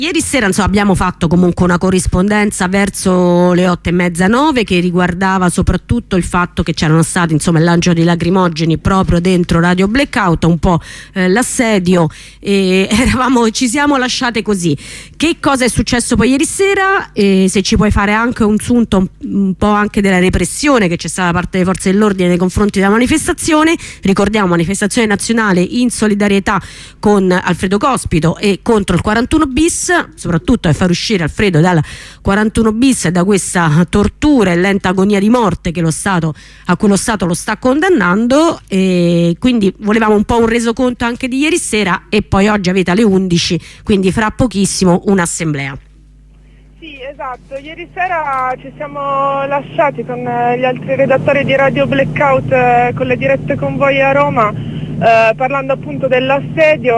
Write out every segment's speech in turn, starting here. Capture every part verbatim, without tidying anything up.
Ieri sera insomma, abbiamo fatto comunque una corrispondenza verso le otto e mezza, nove, che riguardava soprattutto il fatto che c'erano stati insomma il lancio di lacrimogeni proprio dentro Radio Blackout, un po' eh, l'assedio, e eravamo, ci siamo lasciate così. Che cosa è successo poi ieri sera? E se ci puoi fare anche un sunto un, un po' anche della repressione che c'è stata da parte delle forze dell'ordine nei confronti della manifestazione. Ricordiamo, manifestazione nazionale in solidarietà con Alfredo Cospito e contro il quarantuno bis, soprattutto per far uscire Alfredo dal quarantuno bis e da questa tortura e lenta agonia di morte che lo Stato, a cui lo Stato lo sta condannando. E quindi volevamo un po' un resoconto anche di ieri sera, e poi oggi avete alle undici, quindi fra pochissimo, un'assemblea. Sì, esatto, ieri sera ci siamo lasciati con gli altri redattori di Radio Blackout eh, con le dirette con voi a Roma. Uh, parlando appunto dell'assedio,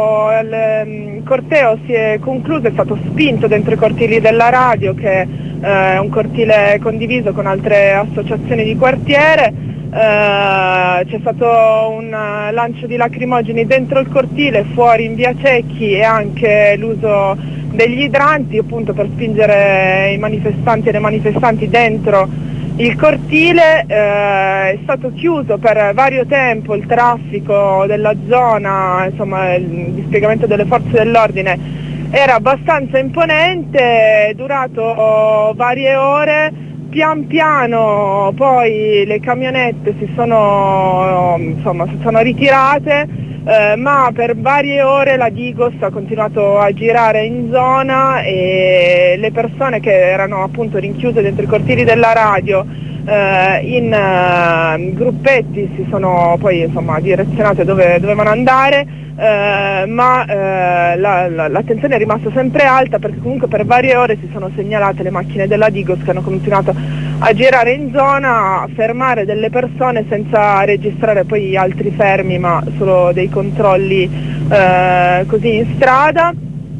il um, corteo si è concluso, è stato spinto dentro i cortili della radio, che uh, è un cortile condiviso con altre associazioni di quartiere. Uh, c'è stato un uh, lancio di lacrimogeni dentro il cortile, fuori in via Cecchi, e anche l'uso degli idranti appunto per spingere i manifestanti e le manifestanti dentro il cortile. Eh, è stato chiuso per vario tempo il traffico della zona, insomma il dispiegamento delle forze dell'ordine era abbastanza imponente, è durato varie ore. Pian piano poi le camionette si sono, insomma, si sono ritirate, eh, ma per varie ore la Digos ha continuato a girare in zona, e le persone che erano appunto rinchiuse dentro i cortili della radio eh, in uh, gruppetti si sono poi insomma direzionate dove dovevano andare. Uh, ma uh, la, la, l'attenzione è rimasta sempre alta, perché comunque per varie ore si sono segnalate le macchine della Digos che hanno continuato a girare in zona, a fermare delle persone senza registrare poi altri fermi, ma solo dei controlli uh, così in strada.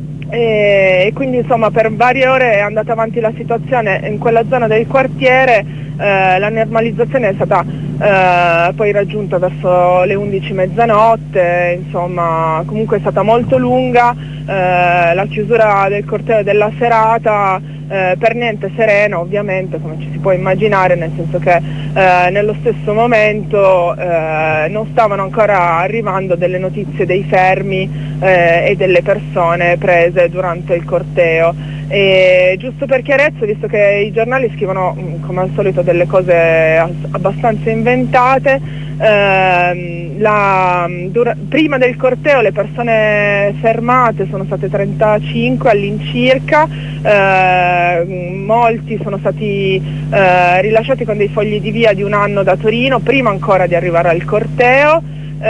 E, e quindi insomma per varie ore è andata avanti la situazione in quella zona del quartiere. Uh, la normalizzazione è stata uh, poi raggiunta verso le undici, mezzanotte, insomma comunque è stata molto lunga. Uh, la chiusura del corteo della serata uh, per niente serena, ovviamente, come ci si può immaginare, nel senso che uh, nello stesso momento uh, non stavano ancora arrivando delle notizie dei fermi uh, e delle persone prese durante il corteo. E giusto per chiarezza, visto che i giornali scrivono come al solito delle cose abbastanza inventate, ehm, la, dura, prima del corteo le persone fermate sono state trentacinque all'incirca, eh, molti sono stati eh, rilasciati con dei fogli di via di un anno da Torino, prima ancora di arrivare al corteo. Uh,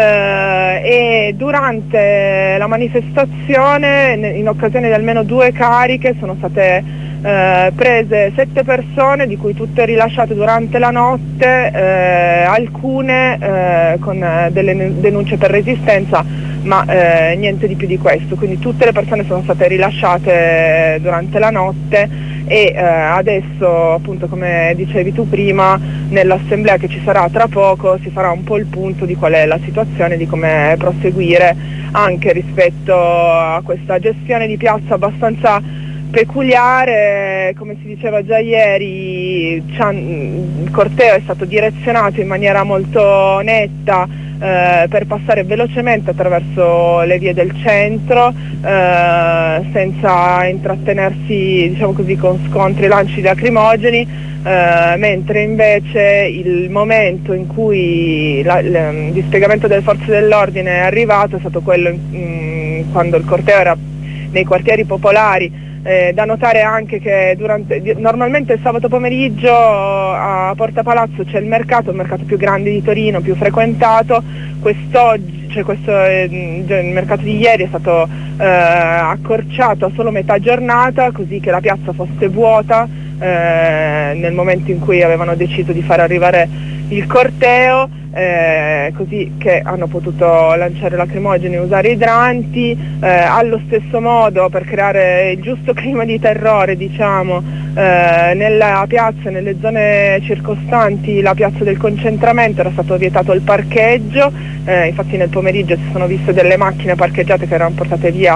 e durante la manifestazione, in occasione di almeno due cariche, sono state uh, prese sette persone, di cui tutte rilasciate durante la notte, uh, alcune uh, con delle denunce per resistenza, ma uh, niente di più di questo. Quindi tutte le persone sono state rilasciate durante la notte, e eh, adesso appunto, come dicevi tu prima, nell'assemblea che ci sarà tra poco si farà un po' il punto di qual è la situazione, di come proseguire anche rispetto a questa gestione di piazza abbastanza peculiare. Come si diceva già ieri, il corteo è stato direzionato in maniera molto netta eh, per passare velocemente attraverso le vie del centro, eh, senza intrattenersi, diciamo così, con scontri e lanci lacrimogeni, eh, mentre invece il momento in cui la, il dispiegamento delle forze dell'ordine è arrivato è stato quello in, in, quando il corteo era nei quartieri popolari. Eh, da notare anche che durante, normalmente il sabato pomeriggio a Porta Palazzo c'è il mercato, il mercato più grande di Torino, più frequentato. Quest'oggi, cioè questo, eh, il mercato di ieri è stato eh, accorciato a solo metà giornata, così che la piazza fosse vuota eh, nel momento in cui avevano deciso di far arrivare il corteo, eh, così che hanno potuto lanciare lacrimogeni e usare idranti. Eh, allo stesso modo, per creare il giusto clima di terrore, diciamo, eh, nella piazza e nelle zone circostanti la piazza del concentramento era stato vietato il parcheggio, eh, infatti nel pomeriggio si sono viste delle macchine parcheggiate che erano portate via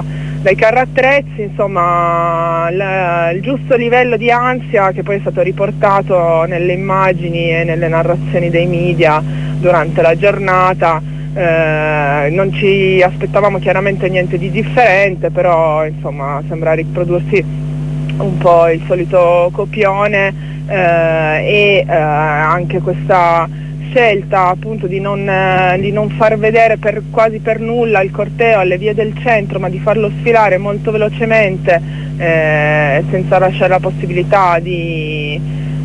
dai carri attrezzi, insomma l- il giusto livello di ansia che poi è stato riportato nelle immagini e nelle narrazioni dei media durante la giornata. Eh, non ci aspettavamo chiaramente niente di differente, però insomma sembra riprodursi un po' il solito copione eh, e eh, anche questa scelta appunto di non, eh, di non far vedere per, quasi per nulla il corteo alle vie del centro, ma di farlo sfilare molto velocemente eh, senza lasciare la possibilità di,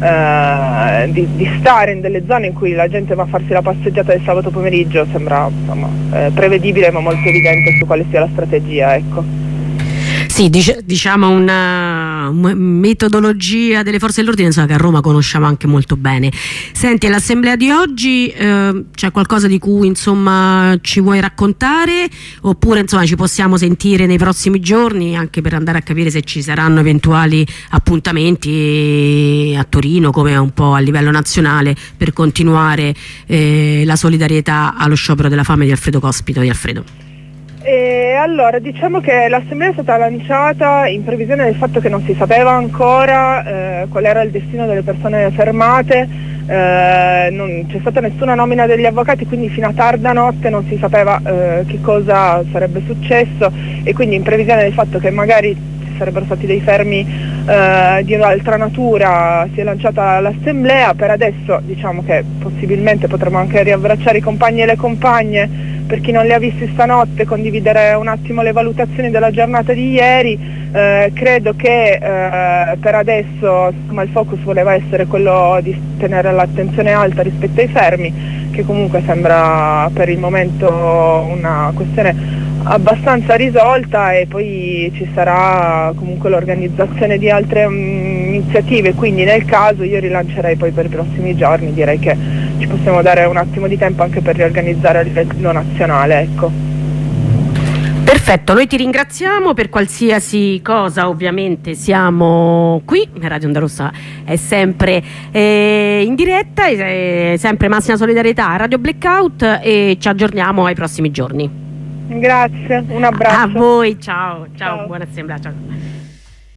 eh, di, di stare in delle zone in cui la gente va a farsi la passeggiata del sabato pomeriggio, sembra insomma, eh, prevedibile ma molto evidente su quale sia la strategia, ecco. Sì, dic- diciamo una, una metodologia delle forze dell'ordine, insomma, che a Roma conosciamo anche molto bene. Senti, all'assemblea di oggi eh, c'è qualcosa di cui insomma ci vuoi raccontare, oppure insomma ci possiamo sentire nei prossimi giorni anche per andare a capire se ci saranno eventuali appuntamenti a Torino come un po' a livello nazionale per continuare eh, la solidarietà allo sciopero della fame di Alfredo Cospito. Di Alfredo. E allora, diciamo che l'assemblea è stata lanciata in previsione del fatto che non si sapeva ancora eh, qual era il destino delle persone fermate, eh, non c'è stata nessuna nomina degli avvocati, quindi fino a tarda notte non si sapeva eh, che cosa sarebbe successo, e quindi in previsione del fatto che magari ci sarebbero stati dei fermi eh, di un'altra natura si è lanciata l'assemblea. Per adesso diciamo che possibilmente potremo anche riabbracciare i compagni e le compagne. Per chi non li ha visti stanotte, condividere un attimo le valutazioni della giornata di ieri. Eh, credo che eh, per adesso insomma, il focus voleva essere quello di tenere l'attenzione alta rispetto ai fermi, che comunque sembra per il momento una questione abbastanza risolta, e poi ci sarà comunque l'organizzazione di altre um, iniziative, quindi nel caso io rilancerei poi per i prossimi giorni, direi che ci possiamo dare un attimo di tempo anche per riorganizzare a livello nazionale, ecco. Perfetto, noi ti ringraziamo. Per qualsiasi cosa ovviamente siamo qui, Radio Onda Rossa è sempre eh, in diretta, è sempre massima solidarietà a Radio Blackout, e ci aggiorniamo ai prossimi giorni. Grazie, un abbraccio. A voi, ciao, ciao, Ciao. buona assemblea, ciao.